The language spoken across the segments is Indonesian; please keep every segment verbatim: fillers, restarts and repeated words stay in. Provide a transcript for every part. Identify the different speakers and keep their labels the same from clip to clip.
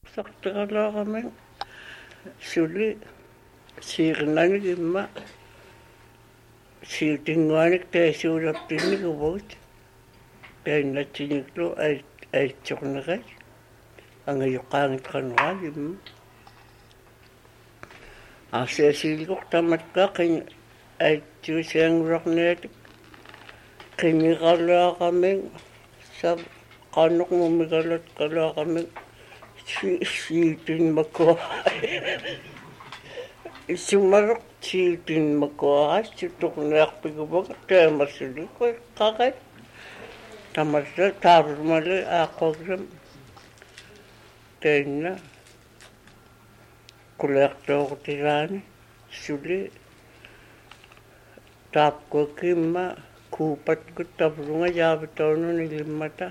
Speaker 1: saqtiqalaaqamik suli siirnanik imma siutinguanik taasuulartinnik uvut tainnatsiniklu ait aitsorneqat angayuqaangitqanuqa imma aasiasiilluq tamatkaa qin aitsuusiangulorniatik qimiqalaaqamik sab qanuq mumigalat qalaaqamik siutinmakua isumaruq siutinmakua sutorniarpiguvak taamarsuli qaqat tamarsa taarumale aaqquagsam tainna kuleertooqutigaani suli taapkuakimma kuupatkut tavlunga yaavitaununi limmata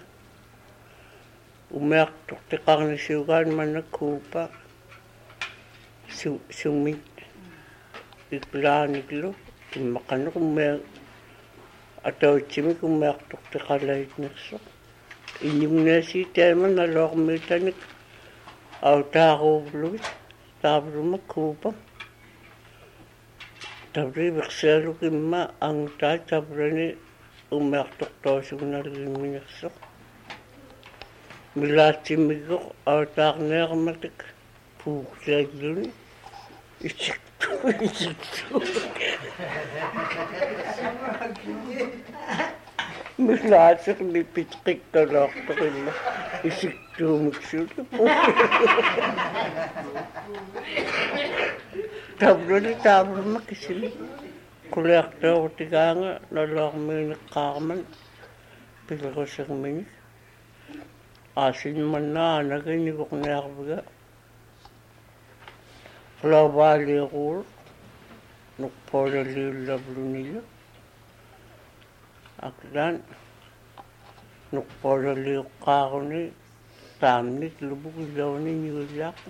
Speaker 1: umeartortiqarnisuugaan manna kuupa su sumit iplaaniklu immaqanuq ummea atautsimik umeartortiqalaitnersoq inyugnaasi taama naloormiitanik autaaruuvlugit taavluma kuupa tavli versealuk imma angtaa tavlani umeartortosugunalgimminersoq milaatsimigoq autaarneermatik puurlaalluni isiktu isiktu milaatsiq nipitqikkalaartoqimma isiktuumiksuli tavluni taavluma kisili kuleertooqutigaanga naloormiineqqaarman pileruserminik aasinmannaa anaginiguqniarviga flavaaliuruul nuqpoolaliullavlunillu aklan nuqpoolaliuqqaaruni taamnik lupugillauni nigullaaq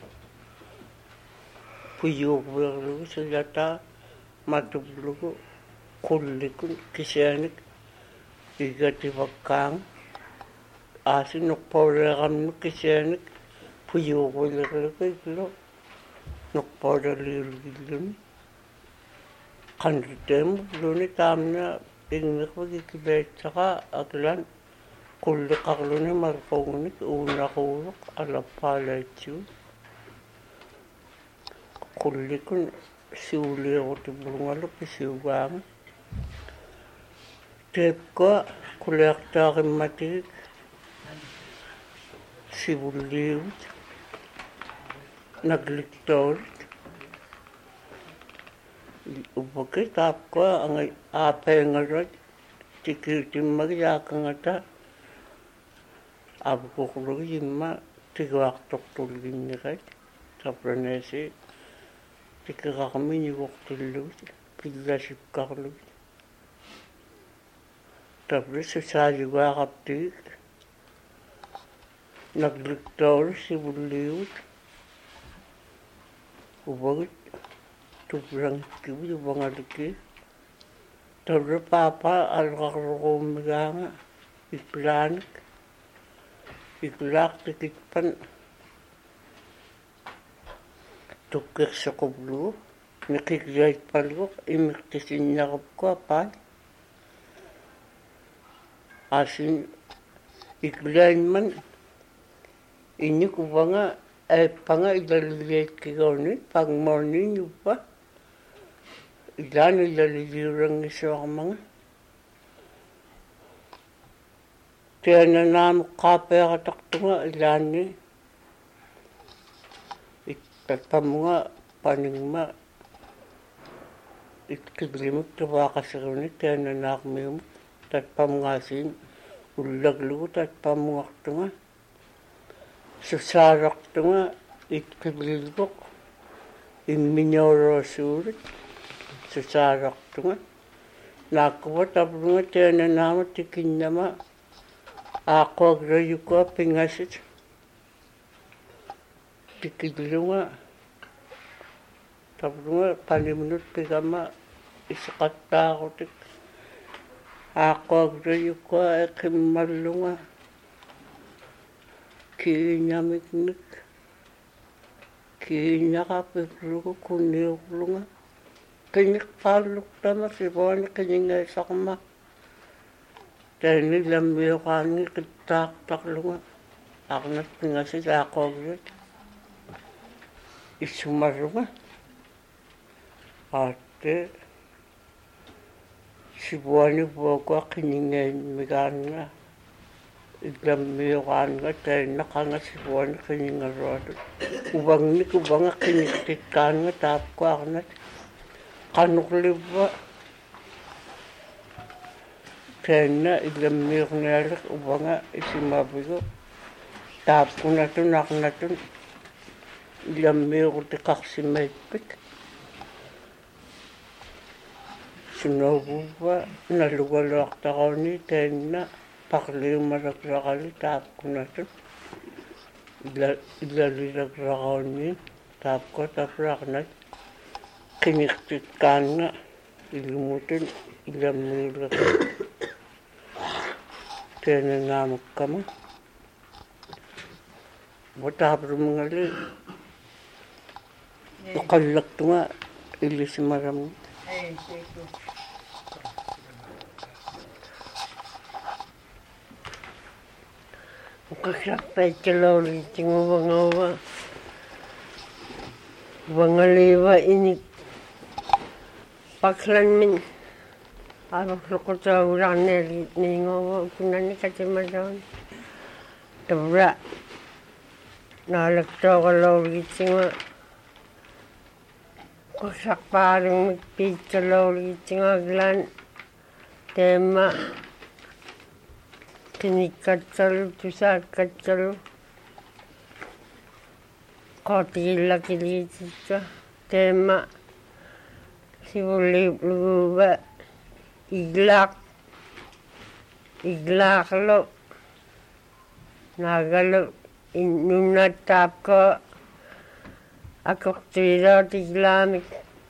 Speaker 1: puyuurvierlugu silataa matuvlugu qullikun kisianik igativakkaang aasin nuqpooleeqamnu kisianik puyuurvilerlugu iglu nuqpoolaliulgilluni qanriteemuvluni taamna igniqvik ikilaitsaqa aklan qulliqarluni malquugunik uunaquuruq alappaalaitsuu qullikun siuliirutimulungalu pisiugaanga teepkua kuleertaaqimmatigik sivulliivut nagliktoorut upaki taapkua angai aapaingaluat tikiutimmagi yaakangata avukuqlugu imma tiguartortulginniqat taplaneesi tikiqarmi niguqtillugut pillasipkarlugut tabli susaayugaaqaptigik nagliktoorut sivulliivut uvagit tuplangikkivu uvangalikki tabli paapa alqarluquummigaanga iplaanik iklaaqtikitpan tukkersequvlugu niqiklaitpalguq imiqtisinnaqupkua paat aasin iklaanman iñuk uvanga aippanga ilaliliatkigauni pagmoonni uppa ilaani ilaliliurangisuarmanga tiananaameqqaapeerataqtunga ilaanni ittappamunga paningma itkidlimik tuvaaqaserunik tiananaarmiumuk tatpamungaasiin ullaglugu tatpamungartunga susaalortunga itkidlilguq immiñooroosuulut susaalortunga naakkuva tavlunga tiananaama tikinnama aaqquagrayukua pingasit tikidlunga tavlunga paniminut pigama isiqattaarutik aaqquagrayukua iqimmallunga kiiñamiknik kiinyaqapiplugu kunniuqlunga kinniqqaalluqtama sivuani kiningaisaqma taani lammiuqaangi qittaaqtaqlunga aqnat pingasitaaqooglut issumarrunga aatte sivuani vuokua kiningaimmigaanga lammiuqaanga taannaqanga sivuani kiningarualu uvangnik uvanga kiniktikkaanga taapkuaqnat qanuqlivva taanna ilammiuqnialiq uvanga isimavigu taapkunatun aqnatun ilammiuqutiqarsimaipпик sunovuva nalugaluartaqauni taanna paqliumalaqraqali taapkunatun ila ilalilaqraqauni taapko tapraqnat qiniqtikkaanga ilumutun ilammiuleq taanangaamakkama wataaprumngali uqallaqtunga ilisimaram uqaqsarpaitkalaulitinguvangaua vangaliva ini paklanmin arusluqutaurarneri niingova kunani katimataan tabra naalaktoqalaulitsinga qusaqpaarungmik piitkalaulitingaaglaan teema kinikkattalu tusaakkattalu qootigillakiliititsa teema sivulliipluguuva iglaaq iglaaqlu naagalu nunnattaapko akortuilaat iglaamik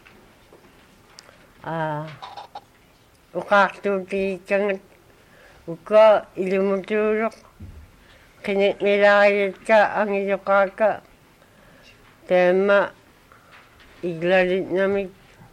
Speaker 1: uqaartuutiikkangat uka ilumutuuloq qiniqmilaariatka angiyoqaaka teema iglalitnamik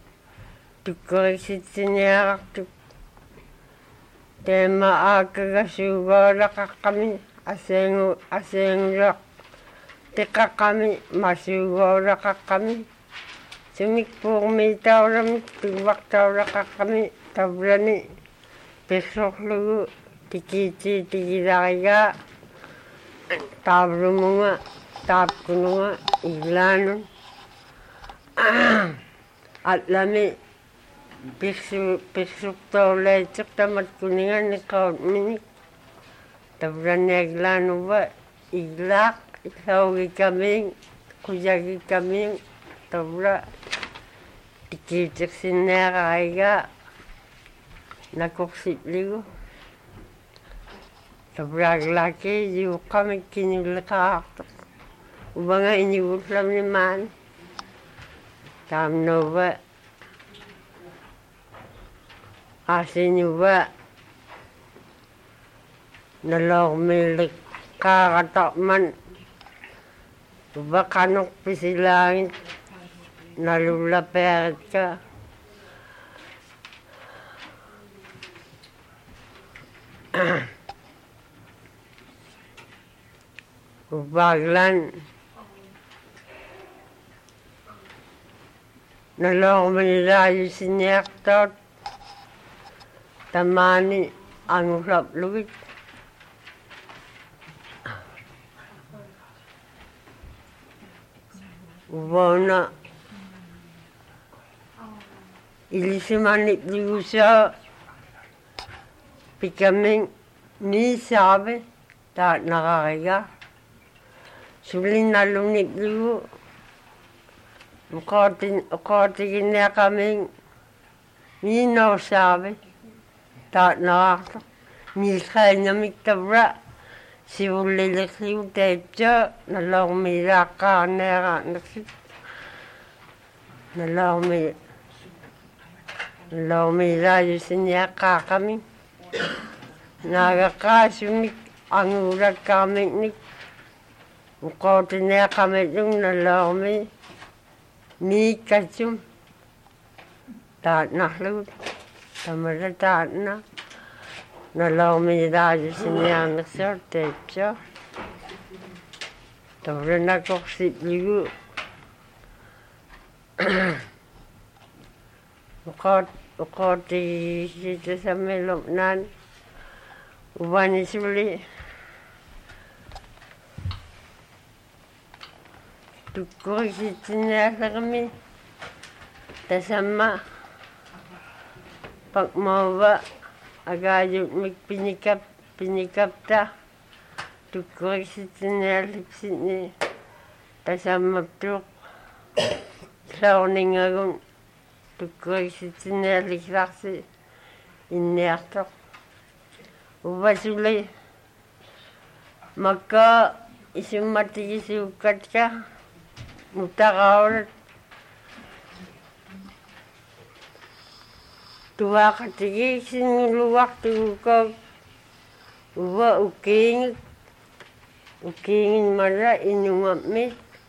Speaker 1: tukkorisitsiниarartuk teema aakagasuugoolaqaqqami aseengu aseenguloq tiqqaqqami masuugoolaqaqqami sumik puurmiitaulamik tuuvartaulaqaqqami tavlani pissorlugu tikiitiitigilarigaa taavlumunga taapkununga iglaanun atlami pissu pissurtoolaitiq tamatkuninganniqautminik tavlaniaglaanuva iglaaq illaugikamiing quyagikamiing tavla tikiitirsinniaqarigaa nakorsipligu tavlaaglaaki yuuqqamik kinulliqaartuq uvanga inigullamni maani taamnuva aasinuva naloormiillik qaaratarman uva qanuq pisilaangit nalullapiaritka uvaaglan naloormilaayusiniartaut tamaani angullaplugit uvona ilisimannipligusaa pikaming niisaave taatnaqariga sulinnallunnipligu uqaatin uqaatiginniaqaming niinausaave taatnaqartuq niilqaanamik tavra sivulliliqligu taitsa naloormiilaaqqaarniaraarnersit naloormi naloormiilaayusiniaqqaaqami naagaqqaasumik anguulakkaarmiknik uqautiniaqamitlung naloormi miikkatsum taatnarlugut tamara taatna nalaumidaajusinniarnersuut taitsuar tavlanakorsipligu uqaat uqaatigisitasammiluqnaan uvanisuli tukkurisitsinniallermi tasamma pakmauva agaajutmik pinikap pinikapta tukkurisitsinniallipsitni tasammaptuuq saorningagun tukkurisitsinnialliksarsi inniartoq uvasuli makka isummatigisuukkatka mutaqaulat tuaqatigiiksinnuluartugukoog uva ukiingik ukiingin mara inungammit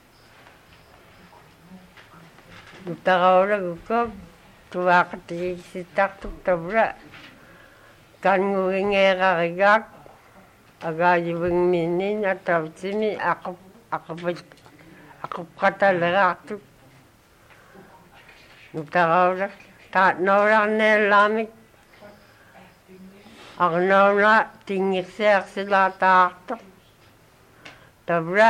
Speaker 1: mutaqaulagukoog tuaqatigiiksittartuk tavra kanngugingeeqarigaak agaajuvingmiinnin atavtimi aqup aqupit aqupqataleraartuk mutaqaula taatnaularniallaamik arnauna tinngirsiarsilaataartoq tavra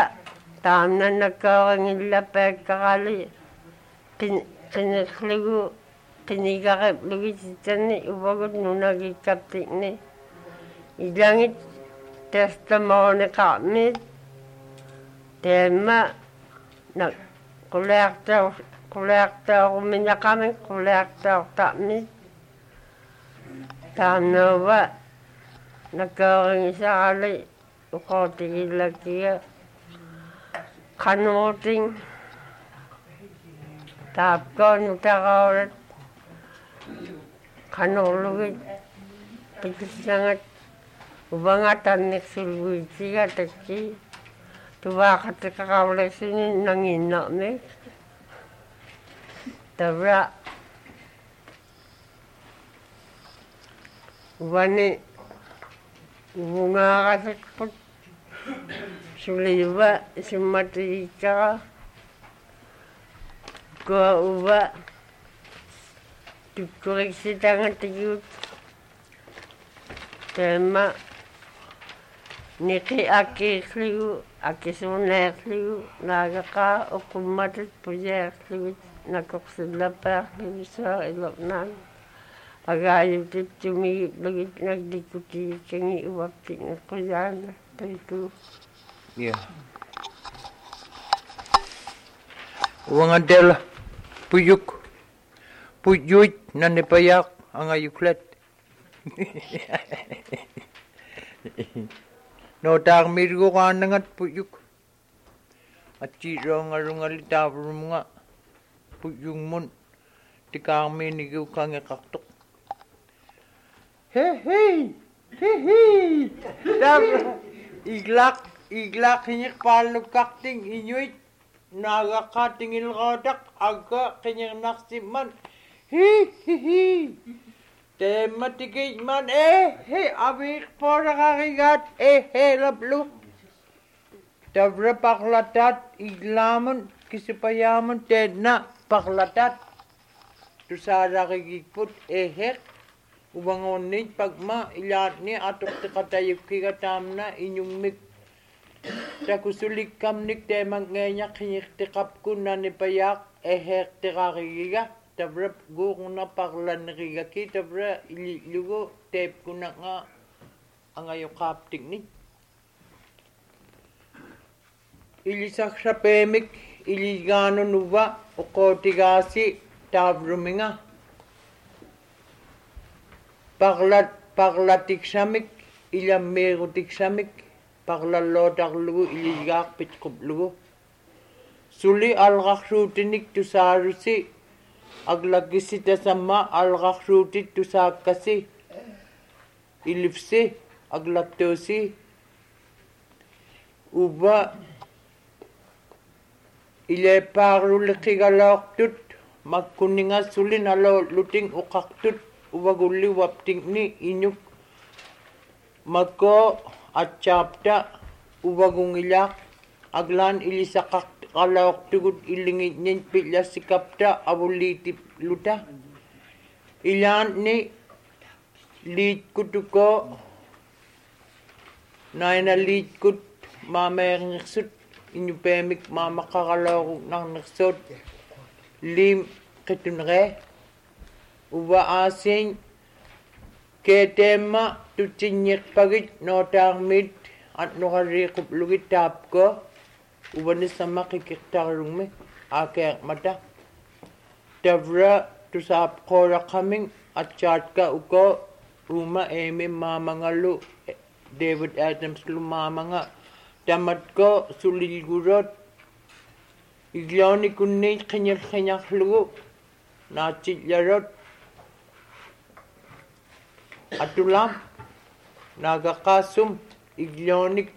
Speaker 1: taamnannakkaoringillapaakkaqali qin qinirlugu qinigariplugisitsanni uvagut nunagikkaptikni ilangit testamoniqarmiit teemma nak quliartau quliartauruminaqamik quliartaortarmiit taamnauva nakkaoringisarali uqautigillakiga qanuuting taapkoon utaqaulat qanuurlugit pikissangat uvangatanniqsulguitsiga takki tuvaaqatiqaqaulissuni nangiinnermik tavra uvani uvungaarasakput suliuva summatigikkaqa kua uva tukkuriksitangatigiut teemma niqi akkiirligu akkisuuneerligu naagaqaa uqummatit puyeerligit nakoqsillapaarligu iloqnaan agaayutit tumigiplegit nagdikkutigikkangi uvaptik naquyaana taituu
Speaker 2: yeah uangadela puyuk puyuit nanipayak angayuklet no taarmirgu qaannangat puyuk atchiiruangarungali taavurumunga puyungmun tikaarmiinigiukkangeqartoq he hey he hey tab iglaq iglaq hiniqpaallukkarting inuit naagaqaatingilrautaq agga qinirnarsimman hi hi hi teemmatikitman eh he aviiqpooraqarigaat eh he laplu tavra parlatat iglaamun kisipayaamun teenna parlatat tusaalarigikput eheq uvangoonnit pagma ilaatni atuqtiqatayukkiga taamna inyummik takusulikkamnik teemanggeeñaq qinirtiqapkun nanipayaaq eheeqtiqarigiga tavra guuquna parlannerigaki tavra ilillugu teepkunaqa angayuqaaptiknik ilisaqsapeemik iligaanunuva uqootigaasi taavruminga parlat parlatiksamik ilammeerutiksamik parlalootarlugu iligaarpitquplugu suli alqarsuutinik tusaarusi aglagisi tasamma alqarsuutit tusaakkasi ilifsi aglaktuusi uva ilepaarulliqigalaortut makkuningassulin alo luting uqartut uvagulliuaptingni inuk makko atchaapta uvagungilaq aglaan ilisaqaqalaortugut illingiññin pillassikapta avulliitip luta ilaanni liitkutuko naina liitkut maameeringirsut inupeemik maamaqaraloorugnarnersuut liim qitunre uva aasiin keeteemma tutsinñiqpagit nootaarmiit atnuqariiquplugit taapko uvanissamma qikiqtarlugmi aakeermata tavra tusaapqoolaqaming atchaatka uko uma eemi maamangalu David Adams lu maamanga tamatko sulilgurot iglooni kunni qiñirqiñarlugu naatsillarot atulam naagaqaassum igloonik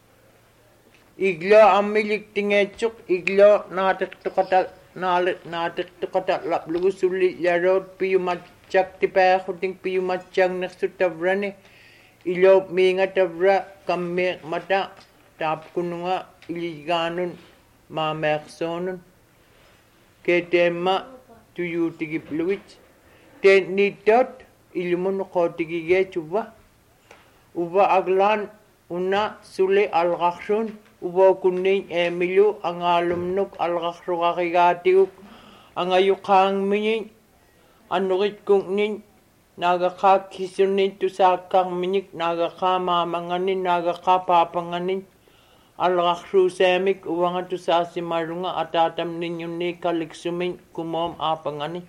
Speaker 2: iglo ammiliktingeetsuk iglo naatiqtuqata naali naatiqtuqata laplugu sulillarot piyumatchaktipaaqhuting piyumatchangnersu tavrani ilo miinga tavra kamme mata taapkununga iligaanun maameersoonun keeteemma tuyuutigipluit teennittot ilumun qootigigeetuva uva aglaan una suli alqarrun uvokunniin eemilu angaalumnuk alqarruqarigaatigut angayuqaangmiñin annuritkunnin naagaqaa kisunnin tusaakkarmiñik naagaqaa maamanganin naagaqaa paapanganin alqarruusaamik uvanga tusaasimarunga ataatamniñunni kaliksumin kumoom aapangani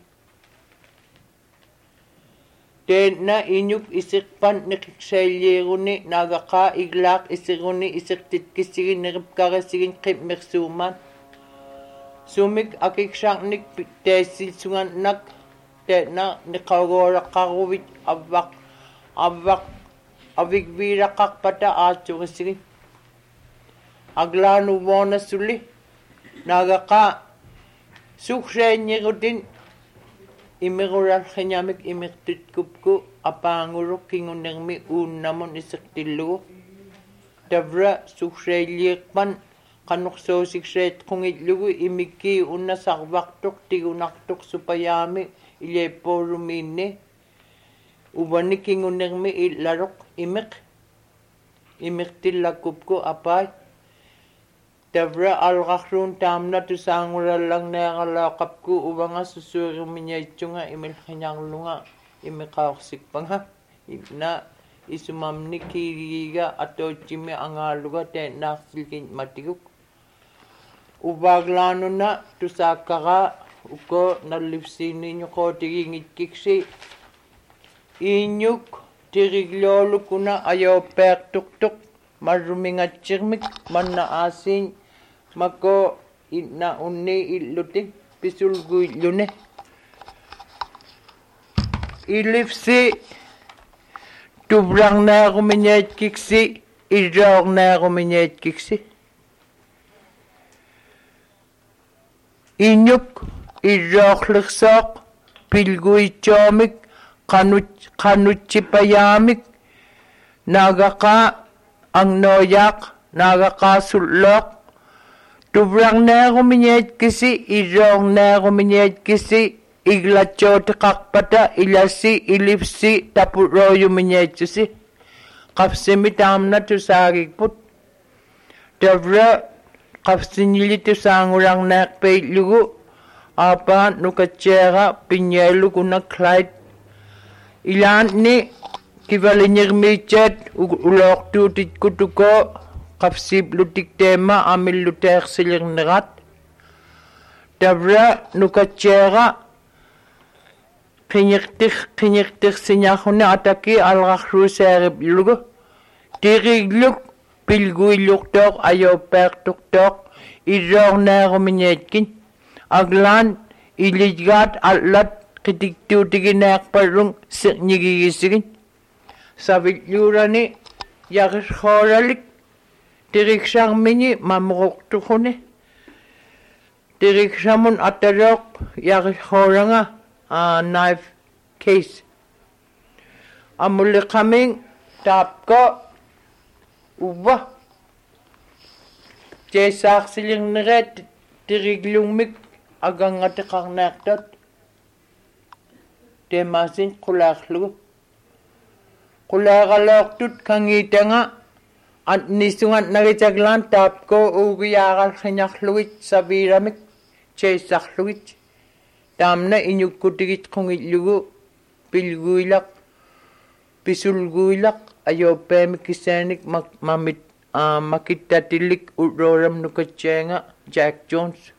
Speaker 2: teenna iñuk isiqpan niqiqsailliiruni naagaqaa iglaaq isiruni isirtitkissigin niripkarasigin qimmirsuumaan sumik akiksarnik teessilsungannak teena niqagooraqaruvit avvaq avvaq avikviiraqarpata aatsurissigin aglaanu voonassulli naagaqaa suqseenñirutin imirularqiñamik imirtutkupku apaanguruq kingunermi uunnamun isiqtillugu tavra suqseilliiqpan qanuqsoosiqseetqungillugu imikkii unnasarvaqtuq tigunartuq supayaami ileeppoolumiinni uvani kingunermi illaruq imiq imirtillakupku apaay tavra alqarruun taamna tusaangurallarneeralaaqapku uvanga susuurumiñaitsunga imilqiñarlunga imiqaorsikpanga ina isumamni kiirigiga atootchimi angaaluga teennaarsilgin matiguk uvaaglaanuna tusaakkaraa uko nallivsiiniñuqootigiingitkiksi iiñuk tirigloolukuna ayooppeertuqtuq marrumingatsirmik manna aasiin mako inna unni illutik pisulguillune ilifsi tuvrarnaarumiñaatkiksi irraornaarumiñaatkiksi iñuk irraorlersoq pilguitsoomik qanut qanutsipayaamik naagaqaa angnoyaaq naagaqaasulloq tuvrarnaarumiñaatkisi irraornaarumiñaatkisi iglatsootиqarpata ilassi ilifsi tapuroyumiñaatsusi qafsimi taamna tusaagikput tavra qafsinili tusaangularnaaqpaillugu aapaan nukatsiera pinñaalukuna Clyde ilaanni kivaliñirmiitsaat uloortuutitkutuko qafsiiplutikteema amilluteersilirnerat tavra nukatsiera qiñiqtiq qiñiqtirsiñarruna ataki alqarruusaariplugu tirigluk pilguilluqtooq ayooppeertuqtooq irroornaarumiñaatkin aglaan iliggaat allat qitiktuutiginearparrun siqñigigissigin savilluurani yarishooralik tiriksarmiñi mamuruqtuquni Diriksamun atarok yakishoranga a knife case. Amuli kaming tapko uwa. Jesak siling neret diriglumik agang atikang nektot. Demasin kulaklu. Kulakalok tut kangitanga. At nisungan naritaglan tapko ugiyagal kanyakluit sa biramik. Jesak-luit. Tamna inyukutigit kong itlugo. Pilguilak. Pisulguilak. Ayaw pemikisanik mamit uh, makitatilik uroram nukatsenga. Jack Jones.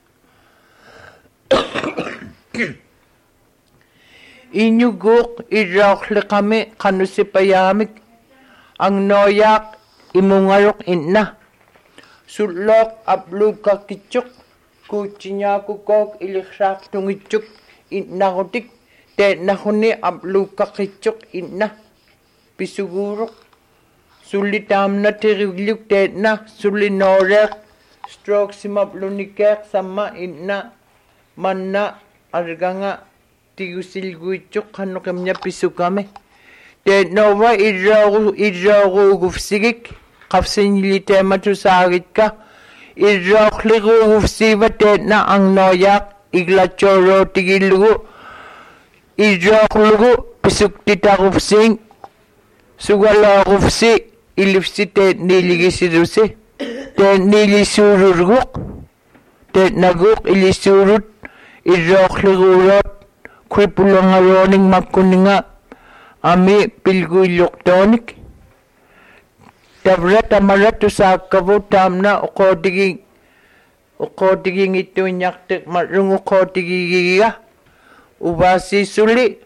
Speaker 2: Inyugok irakli kami kanusipayamik. Ang noyak imungarok inna. Sulok ablug kakitsuk. Kucinya kukok iliksak tungicuk inna kotik. Te nakuni ablug kakitsuk inna. Pisugurok. Sulitam na tirigluk te na. Sulinorek. Stroke simaplunikek sama inna. Manna arganga. Tigusilguitsuk kanu kamnya pisukame. Te nova idragu idragu gufsigik. Kapsinilite matusagit ka. Idragligu gufsiba te na ang noyak. Iglachoro tigilugu. Idragligu pisuk tita gufsing. Sugala gufsi. Ilipsi te niligisirusi. Te nilisururguk. Te naguk ilisurut. Idragligu Kripulang aroning makuninga ami pilguyoktonik. Tabra tamarat sa kabu tamna ukodiging ukodiging ito nyaktik marung ukodigiga ubasi suli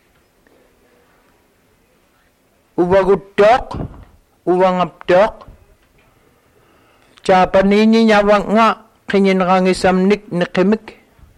Speaker 2: ubagutok ubangaptok Japanini nyawang nga kinyankangisamnik nikimik.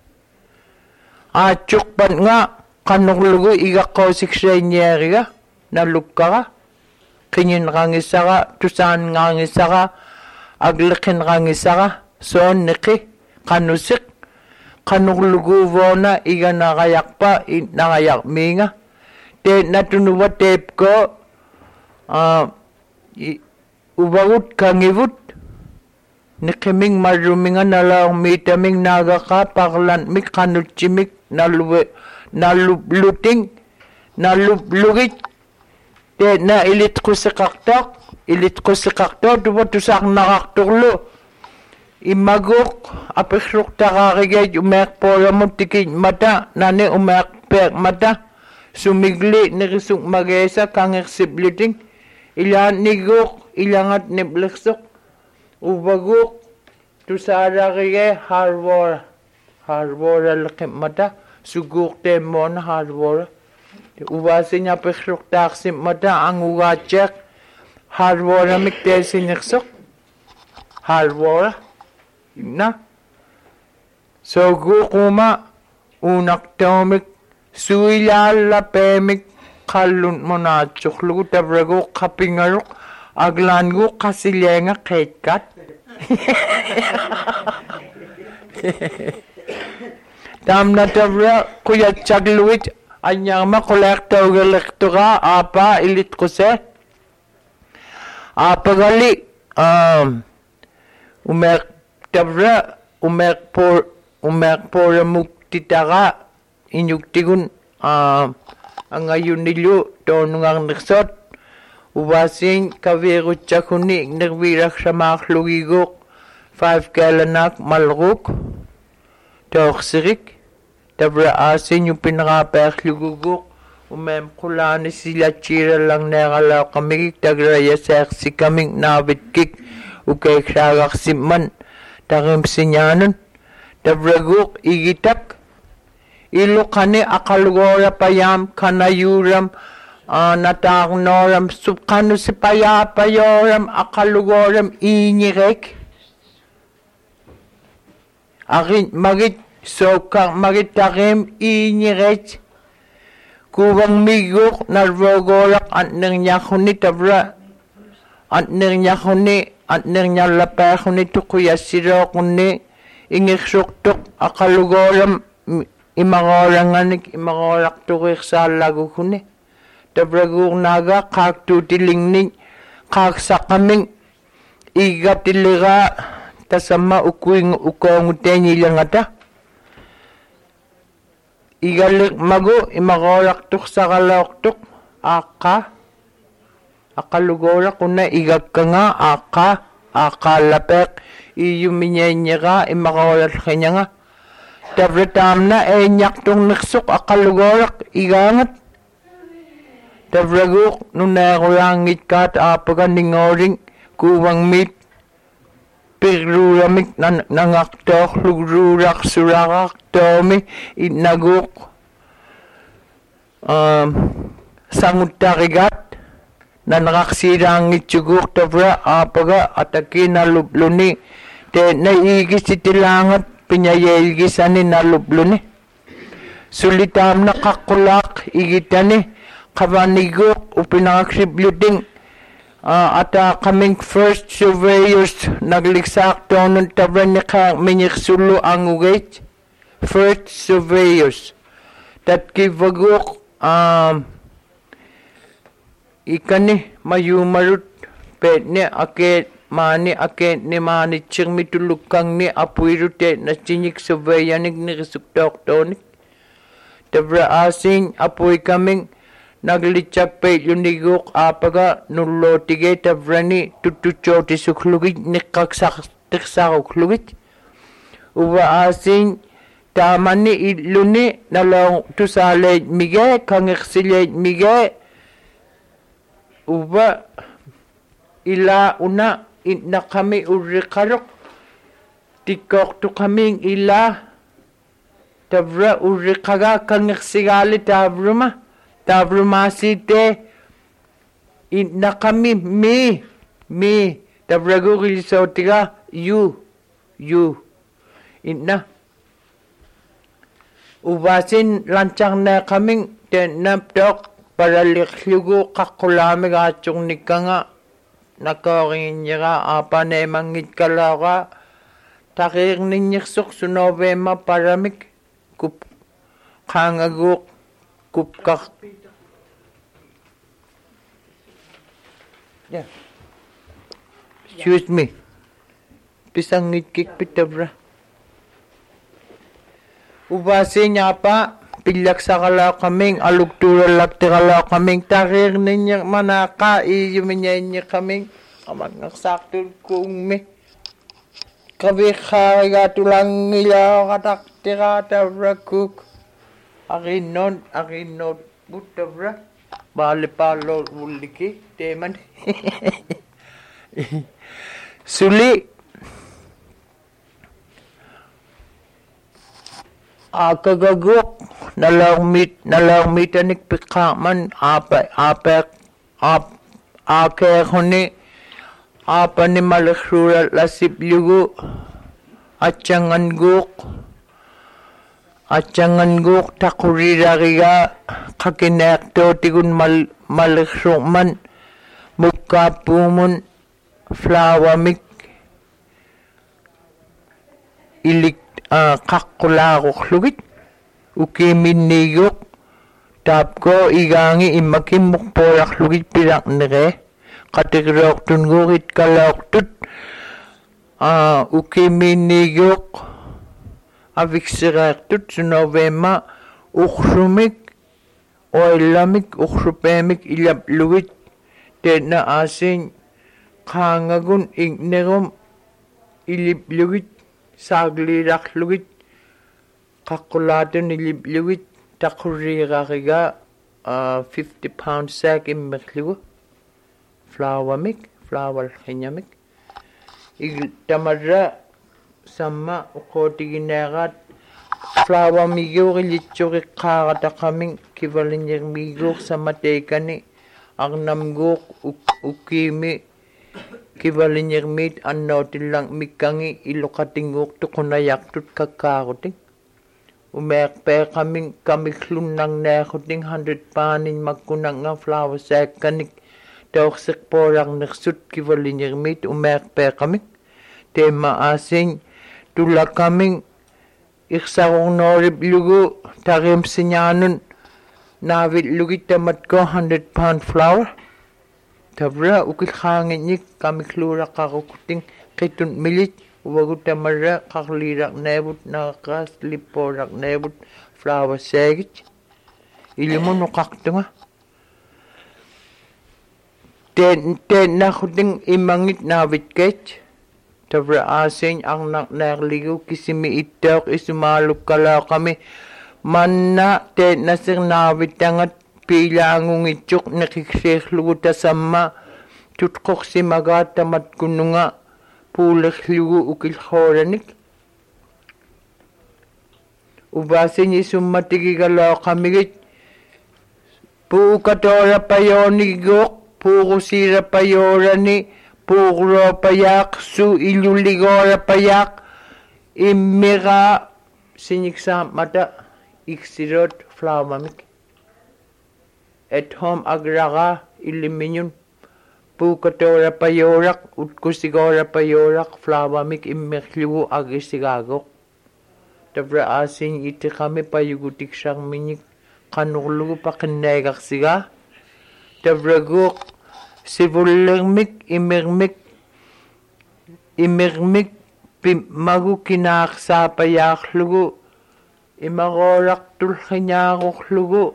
Speaker 2: Achuk pan nga kanuklugo igako siksaynyeriga nalukka kinyin kangisaka tusan kangisaka aglikin kangisaka son niki kanusik kanuklugo vona iga nakayakpa nakayak minga te natunuwa tep ko uh, ubagut kangivut nikiming maruminga nalang mitaming nagaka paklan mik kanuchimik naluwe nalubluting nalublugit te na ilit ko sa kaktok ilit ko sa kaktok duwa tusak nakaktuklo imagok apisruk takakigay umek pora mo tikin mata nani umek pek mata sumigli nirisuk magesa kangiksibluting ilan nigok ilangat nibliksok ubagok tusara kige harbor harbor alkim mata suguk temon harbor ubasin niya pesruk taksim mata ang ugachek harbor amik tesin niksok harbor na so gukuma unak tomik suilala pemik kalun mo na tsuklugu tabrago kapingaruk aglan gu kasilenga ketkat Tam na tabra kuya chagluit anyang ma kolektor gelektora apa ilit ko se apa gali um umek tabra umek por umek por muktitara inyuktigun um ang ayun nilo tonungang naksot ubasing kaviru chakuni nagwirak sa maklugigok five galanak malruk toksirik tabra asin yung pinakapakligugok umem kulani sila chira lang negala kamigik tagraya seksi kaming nabitkik ukay kragak simman takim sinyanon tabraguk igitak ilo kani akalugora payam kanayuram uh, nataknoram subkano si payapayoram akalugoram inyirek akin magit so kang magitakim inyirek kubang migok narvogorak at nirnyakuni tabra at nirnyakuni at nirnyalapakuni tukuya sirokuni ingirsuqtuq aqalugolam imaqolanganik imaqolaqtuqiirsaallagukkuni tabraguurnaga qaaqtuutilingning qaaqsaqaming igaptilligaa tasamma ukuing ukoonguteengilangata igalik magu imaqolaqtuqsaqaloqtuq aaqa aqalugora kuna igakkanga aaqa aaqallapeq iyuminyeññiqa imaqolalqiñanga tabratamna eñaqtuqniqsuq aqalugoraq igaangat tabraguuq nuneequlaangitkaat aapaga ningoring kuuvangmit pirruuramik nangaqtooqlugruuraqsuraqaqtoomi itnaguuq um, sanguttarigat nanaqaksiiraangitsuguuq tabra aapaga ataki nalubluni te naiigisitilaangat pinyayeelgisani nalubluni sulitaamna qaqqulaaq igitani qavaniguuq upinaqaksibluting uh, ata coming first surveyors nagliksaaqtoonun tabraniqaaq minyiqsullu angugait first surveyors tatkivaguuq um, ikani mayumarut petne ake mani ake ni mani chirmitulukkangni apuirute nachinik surveyanik nirisuktoqtoonik tabra asing apui kaming naglitsappe luniguuq aapaga nullootige tabrani tuttuchootisukklugit niqqaqsaqtiqsaruklugit uva asing taamani illuni nalong tusaaleet mige kangiqsileet mige uva ila una innaqami urriqaruq tikkoqtuqaming ila tabra urriqaga kangiqsigaali tabruma tabrumasite innaqami mi mi tabraguqilisotiga yu yu inna uvasin lancharneqaming tennaptoq paraliqlugu qaqqulaamigaatsurnikkanga nakooringinnira aapaneemangitkalaaqa taqiirninnyirsuq sunoveemma paramik kup qaangaguuq kupkaq yeah excuse me pisangitkik pitabra uvasiñapa pillaksaqalaaqaming aluktuurallaptiqalaaqaming taqiirninñiq manaaqa iyumiñainñiqaming amaqngaqsaaqtulkuungmi qaviqqaarigaatulangilaaaqataqtiqaatabrakuk arinnon arinnot buttabra baalipaallo ulliki teeman suli akagaguq nalawmit nalawmitanik piqqaaman aapa aapeq aap aakeequni aapani malaqsuura lasiplugu atsanganguuq atsanganguuq taquriraqiga qakineeqtootigun mal malaqsuuqman mukkaappuumun flawamik ilik qaqqulaaruqlugit ukiminniiguq taapko igaangi immakimmuqpoolaqlugit pilaqniqe qatiqrooqtunguuqit kalooqtut ukiminniiguq aviksireertut sunoveemma uqsumik oillamik uqsupeemik ilaplugit teena aasiin qaangagun ignerum iliplugit saagliiraqlugit qaqqulaatun iliplugit taqurriirariga fifty pound sack immerlugu flawamik flawalqiñamik igtamarra samma uqootigineeqaat flawamiguuqilitsuqiqqaarataqaming kivalinirmiguuq samateekani arnamguuq ukkiimi kivalinirmiit annootillang mikkangi iluqatinguuq tuqunayaqtut kakkaaruting umeeqpeeqaming kamiklunnaarneequting hundred paanin makkunanga flower saakkanik tauqsiqpoorarnersut kivalinirmiit umeeqpeeqamik teema aasing tullakaming iksarornooriplugu tarimsinyaanun naavillugit tamatko one hundred pound flour tabra ukilkhaangitnik kamikluuraqarukuting qitun milit uvagutamara qarliiraqnaavut naaqaas lippooraqnaavut flour saagit ilimunuqartunga ten ten nahuting imangit naavitkeit tabra aasin arnaqnaarligu kisimi ittoq isumaalukkalaaqami manna ten nasirnaavitangat piilaangungitsuq neqiksiirlugu tasamma tutqorsimagaat tamatkununga puulerlugu ukilhoolanik ubasin isummatigigalaaqamigit puukatoorapayoonikiguuq puurusiirapayoorani puuruopayaaq su illuligoorapayaq immira siniksaamata iksirot flaamamik at home agraga iliminyun puukatoorapayoorak utkusigoorapayoorak flaamamik immerlugu agisigaagooq tabra aasin itiqami payugutiksarminik qanurlugu paqinnaaigarsigaa tabraguuq sivullermik imirmik imirmik pimmagu kinaaqsaapayaarlugu imarooraqtulhiñaarurlugu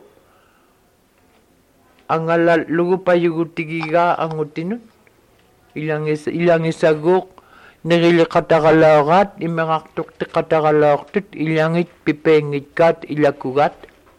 Speaker 2: angalallugu payugutigigaa angutinut ilangis ilangisaguuq niriliqataqalaoraat imerartuqtiqataqalaortut ilangit pipeengitkaat ilakugaat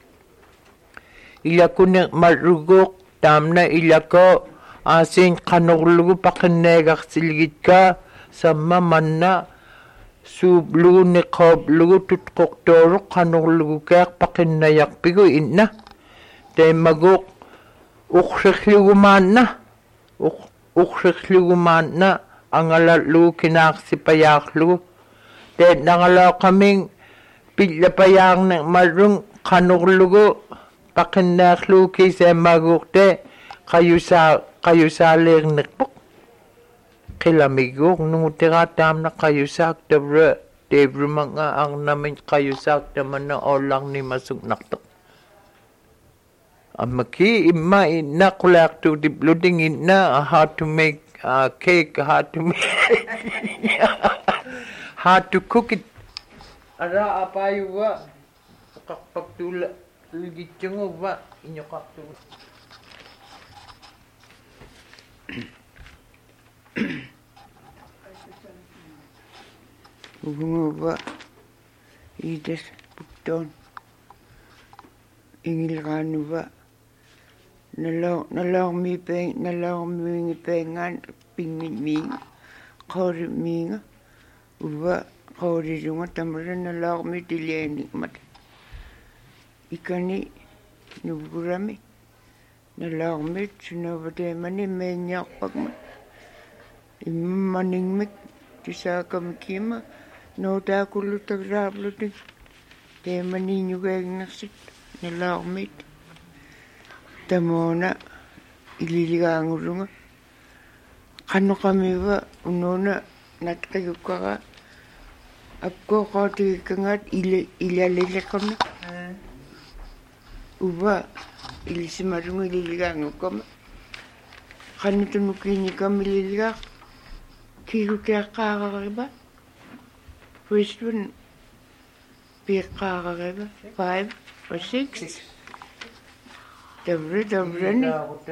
Speaker 2: ilakune maruguuq taamna ilako aasin qanurlugu paqinneegarsilgitka samma manna suublugu niqooblugu tutqortooruq qanurlugu keeq paqinnayarpigu inna teemaguuq uqsirlugumaanna uqsirlugumaanna angalallugu kinaaqsipayaarlugu teennangalaoqaming pillapayaarne marrung qanurlugu paqinnaarlugu kiiseemmaguuqte qayusaa qayusaaleernerpoq qilamiguuq nungutiraa taamna qayusaak tabra teevrumanga arnamin qayusaak tamanna oollarnimasuknartoq ammaki imma inna qulaartuutipluding inna how to make uh, cake how to make how to cook it ara apayuwa qaqpaktuula ligitchunguva inyoqartu
Speaker 3: Ugunguva ides pukton ingilraanuva nalo nalo mi pe nalo mi pengan pingin mi qori minga uva qori junga tamra nalo mi tileni mat ikani nugurami nalo mi chunavade mani menyaqpakma immaningmik tisakam kima no taakulu tagraablutin teemani nyugeegnarsit nalaarmit tamoona ililigaangulunga qannoqamiva unuuna natqigukkara apkoqaatigikangaat ile ilaliliqorna uva ilisimalunga ililigaangukkama qannitunukiinikam ililigaaq kiguteaqqaarariba first one piiqqaarariba five or six davre davrani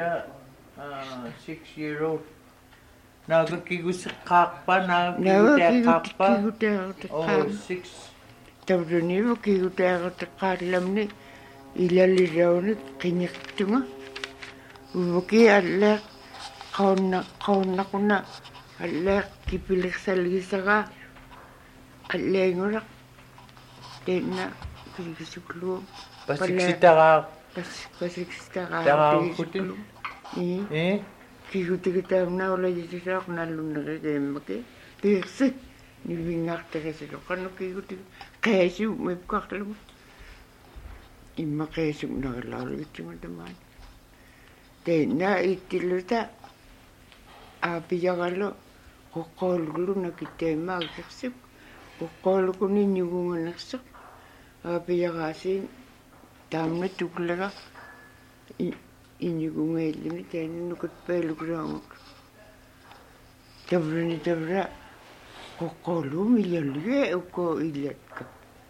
Speaker 2: six year old naga kigusiqqaaqpa naga kiguteaqqaaqpa oh six
Speaker 3: davrani va kiguteaqqaaqallamni ilalirauni qiniqtunga uvuki alleq qaunna qaunnaquna alleq kipiliqsalgisaga alleenguraq tenna kigisuklu
Speaker 2: pasiksitaraa
Speaker 3: pas pasiksitaraa
Speaker 2: taraarkutin
Speaker 3: eh kigutigitaamna ulajisisaaq nallunneregeemmake tiirsi nivingaartagasilo qannu kigutig qeesiu mipqarlugu imma qeesum nagalaalugitsunga tamaan tenna ittiluta aapiyagalo qoqqoolgulu nakitteemmaagirsip uqqoolukuni nyugunganersa aapiyaraasin taamna tuklaga inyugungaillimi taanunukut paalukulaanguk tavrani tavra uqqoolum illallige ukko illatka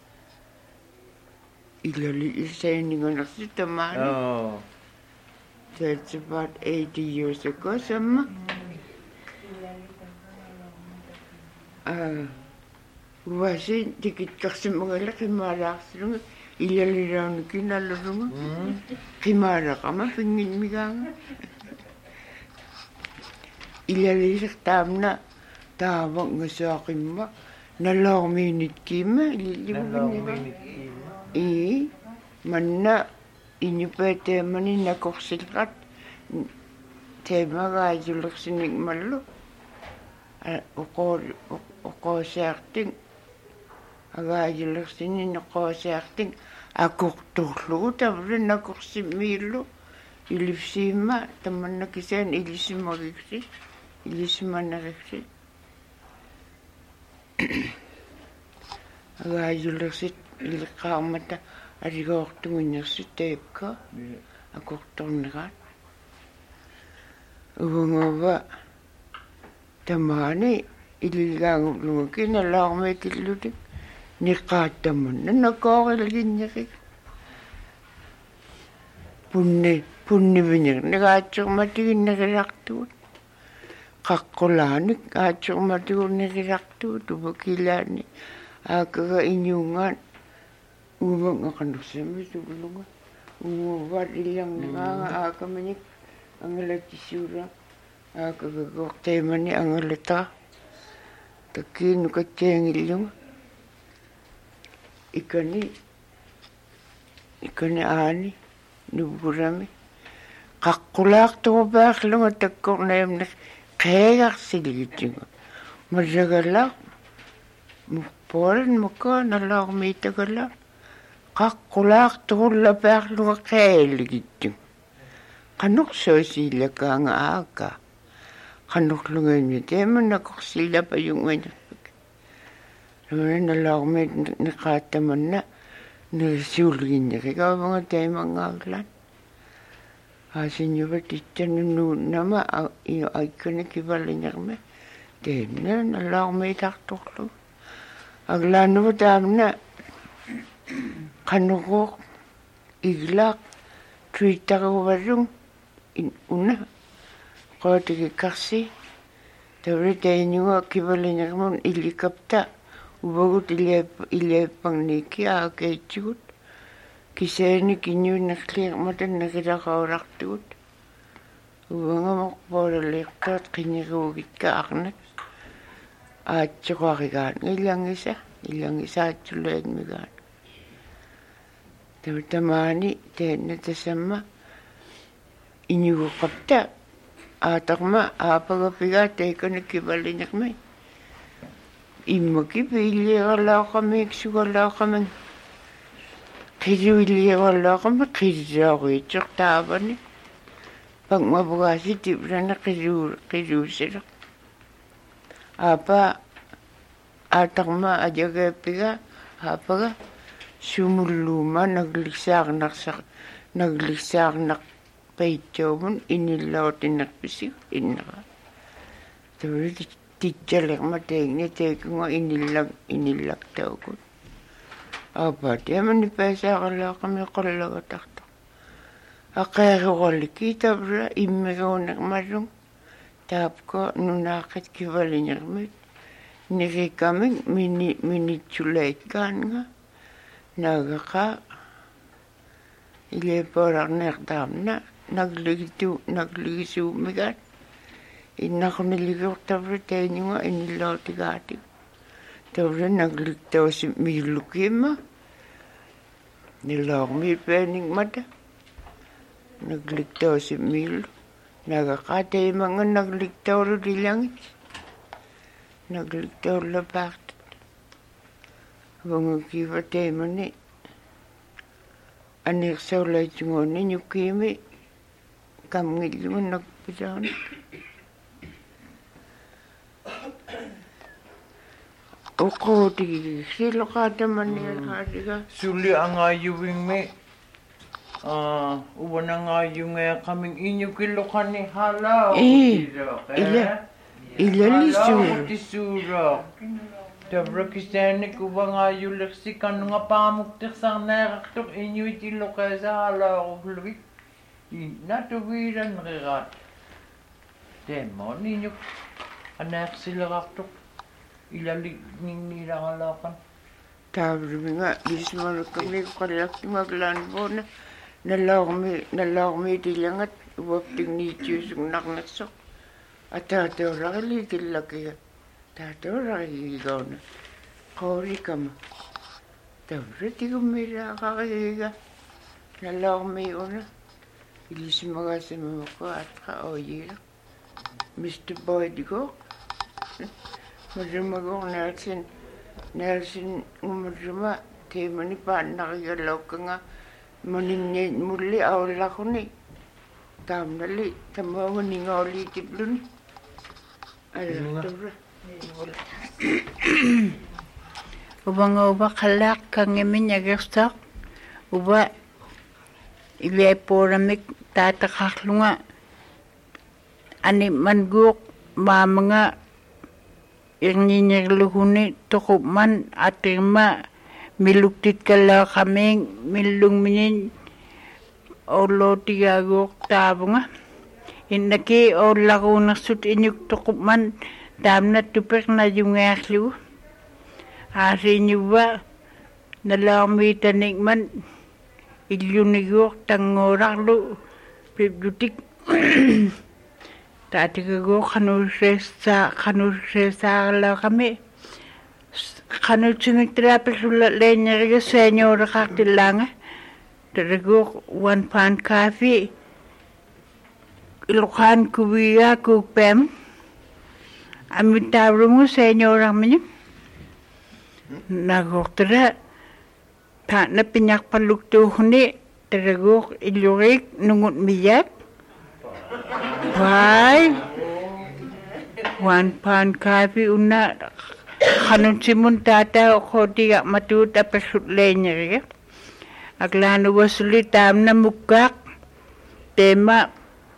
Speaker 3: illali isaaninganersi tamaani
Speaker 2: Oh.
Speaker 3: That's about eighty years ago, Sama. Uh, was it ticket Casimala Kimara through Ilaliran Kinalum? Kimara, I'm a thing in Migang. Ilalis Tamna, Tavang Sakima, Nalo minute Kima, E. Manna. Inyupete mani na koksilkat tema gaajuluksinnik mallu uqool uqoosiarting agaajuluksinni uqoosiarting akuqturlugu tavri nakorsimmiillu ilifsiimma tamanna kisaan ilisimagiksi ilisimanariksi agaajuluksit iliqqaarmata Arigoortunginersi teepka akortornerat uvungova tamani ililgaangulungukin alaarmeetillutik niqqaattamunna nakoorilginnerik punni punnivinir nagaatsurmatiginnerilartugut qaqqulaanik aatsurmatigunnerilartugut uvakilaani aakaga inyuungaan Uwa ngakanusemi tukulunga. Uwa ilang nga akamanik ang latisura. Akagagokte mani ang lata. Taki nukatyeng ilunga. Ikani. Ikani ani. Nuburami. Kakulak to bak lunga takok na yung kaya siligitinga. Majagalak. Muporan mo ka nalak may tagalak. Kakulak tulla perlunga keeligittim. Kanok sosilla kanga aka. Kanok lungan temen nakoksilla pa yung ngayon. Naman nalakmit nakataman na nasulgin niya. Kaya mga temang ngaglan. Asin nyo ba tita nunun nama ay ka nakibala niya kami. Temen na nalakmit aktuklo. Aglano ba tam na kanukok iglak Twitter warung in una ko tiki kasi tawri tayo nga kibali niya kamon ilikapta ubagot ilep ilepang niki akay chut kiseni kinyo naklir matan nakita kaurak tut ubanga makpora lektat kinyagugit ka aknak at chukwakigan ilang isa ilang isa at chulayan migan Tamani tena tasama inyugukapta atakma apagapiga teka nakibalinak may imaki wala kami wala kami kiri wala kami kiri ako itok taba ni pag mabugasi tibra na kiri kiri sila apa atakma ajagapiga apaga Sumuluma nagligsak nak nagligsak nak peitjobun inilaotin nakpisik inaka. Tapi tijalek mateng ni tekunga inilag inilag taukut. Apa dia menipesa kalau kami kalau takta. Akaya kalau kita bera imero nak marung tapko nunakat kivalinya kami. Niki kami mini mini culaikan nga. Nagaka ileporang nekdamna nagligitu nagligisu migat inako niligok tabre tenyo nga inilaw tigati tabre nagligtaw si milukima nilaw mi pening mata nagligtaw si mil nagakatay mga nagligtaw ro di langit nagligtaw labat Mga kiva tema ni anik sa ulay tungon ni nyukimi kamngil mo nagpisan Oko di silo kada manil kada.
Speaker 2: Suli ang ayuwing me. Ah, uwan ang ayung nga kaming inyo kilokan ni hala.
Speaker 3: Eh, ila, ila li sur.
Speaker 2: Hala, uti surok. Dabra kisene kuwa nga yuleksikan nga pamuktik sang neraktok inyo itilo kaya sa hala o fluid. Natuwiran rirat. Demo ninyo anak sila raktok. Ilalik nila halakan.
Speaker 3: Tabi nga, isman kami kalak maglan po na nalarmi, nalarmi dilangat wapting ni Diyos ng naknasok. At tato rali tilaki. Tato rali ikaw na. Kori ka ma. Tabi di ko mira kakahiga. Nalarmi ko na. Ilis mga sa mga ko at kaoyi. Mister Boyd ko. Marumagong Nelson, Nelson umaruma, tema ni pa nakagalaw ka nga, maninit muli awala ko ni. Tam nali, tama mo ni nga ulit iblo ni. Alam ito ba? Uba nga uba kalak kang emin yagastak, uba ilay po ramik tatakaklo nga, ani manguk, mama nga, yang ninyagluhuni tukup man atirma miluktit kala kaming milung minin olo tigagok tabo nga inaki o lako nasut inyuk tukup man tam na tupek na yung aklu asi nyuba nalami tanik man ilyunigok tangorak lu pibdutik Tadi ko kanu resa kanu resa la kami kanu singit trapik sulat lainnya ke senyor kak tilang tadi ko one pound coffee ilukan kubiya kupem amit tarumu senyor amnya nagok tera tak na pinyak paluk tuh ni tadi ko ilurik nungut miyak Why? One pound coffee una kanun simun tata ko tiga matut apa sut lainnya ya. Aglano wasuli tam na mukak tema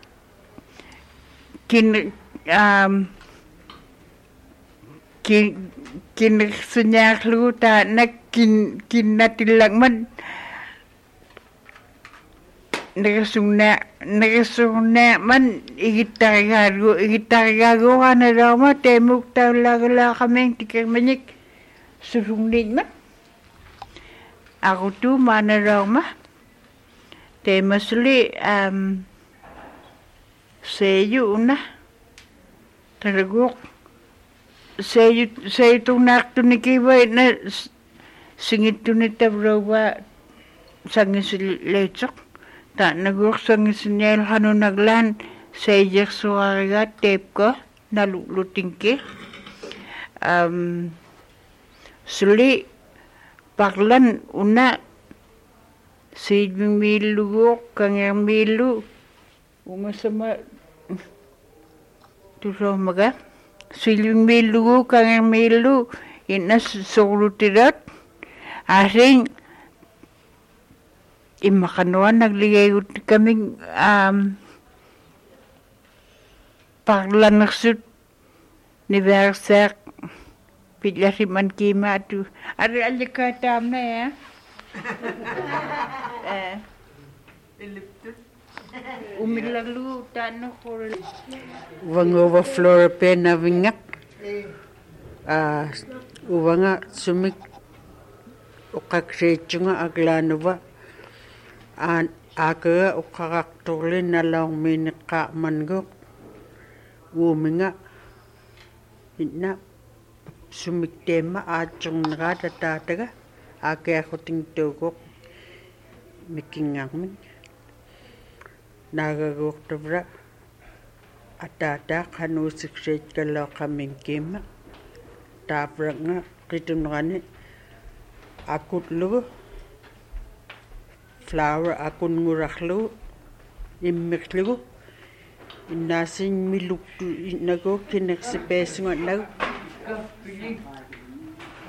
Speaker 3: kin um kin kin sunyak lu ta na kin kin natilang man Nagasuna, nagasuna man igitargago, igitargago ka na daw ma, temuk taw lagala kaming tikang manik, surungnit ma. Ako tu mana daw ma. Tema suli, um, seyo una. Taragok. Seyo, seyo itong nakto ni Kiway na singit to ni Tabrawa sangin si Lechok. Tak naguk sang sinyal hanu naglan sejak suara tape ko naluluting ke um suli paklan una si milu kang yang milu unga sama tu so maga si milu kang yang milu ina sorutirat asing imakanuan nagligay kaming um, paglanaksut ni Versak pitlasiman kima tu ari alika tam na ya eh umilalu tano ko
Speaker 4: Wangova flora pena vingak ah uwanga sumik ukakrecunga aglanova an aga ukaraktulin na lang minika mangok uminga ina sumiktema atjong nagata tataga ake ako tingtugok mikingang nagagok tabra atata kanusik seit kalau kaming kima tabra nga kitunukani akut lu flower akun nguraklu immiklu inasin miluk nago kineksipes nga nag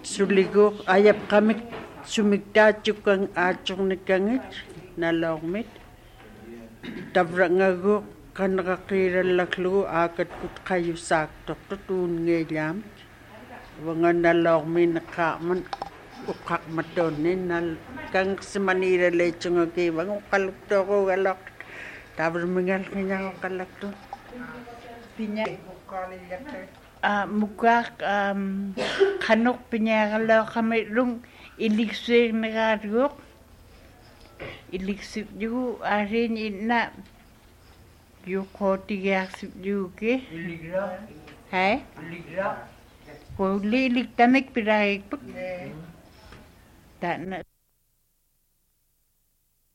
Speaker 4: suligo ayap kamik sumigtaachukang aachornikangit nalormit tavrangago kanrakirallaklugu aakatkut qayusaaqtortut uunngeilaam wanganalormin qaaman uqqaqmatonni nal kangsimaniraleechungaki wanguqqaluktorugalaq tavrmingal qinaqallaktu pinya
Speaker 3: a mukak um kanok pinyagalo kami rung iliksir nagaruk iliksip ju arin ina yu koti yaksip ju ke
Speaker 2: Iligra.
Speaker 3: hai
Speaker 2: Iligra.
Speaker 3: ko lilik tanik piraik put tak na